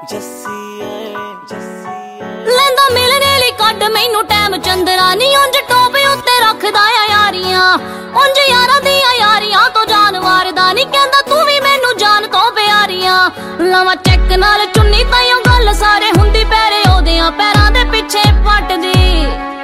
ਲੈਂਦਾ ਮਿਲਣੇ ਲਈ ਕੱਢ ਮੈਨੂੰ ਟਾਈਮ ਚੰਦਰਾ ਨੀ ਉਂਝ ਟੋਪ ਉੱਤੇ ਰੱਖਦਾ ਆ ਯਾਰੀਆਂ ਉਂਝ ਯਾਰਾਂ ਦੀਆਂ ਯਾਰੀਆਂ ਤੋਂ ਜਾਨ ਵਾਰਦਾ ਨੀ ਕਹਿੰਦਾ ਤੂੰ ਵੀ ਮੈਨੂੰ ਜਾਨ ਤੋਂ ਪਿਆਰੀਆਂ ਲਵਾਂ ਚੈੱਕ ਨਾਲ ਚੁੰਨੀ ਤਾਈਓ ਗੱਲ ਸਾਰੇ ਹੁੰਦੀ ਪੈਰੇ ਉਹਦਿਆਂ ਪੈਰਾਂ ਦੇ ਪਿੱਛੇ ਪੱਟਦੀ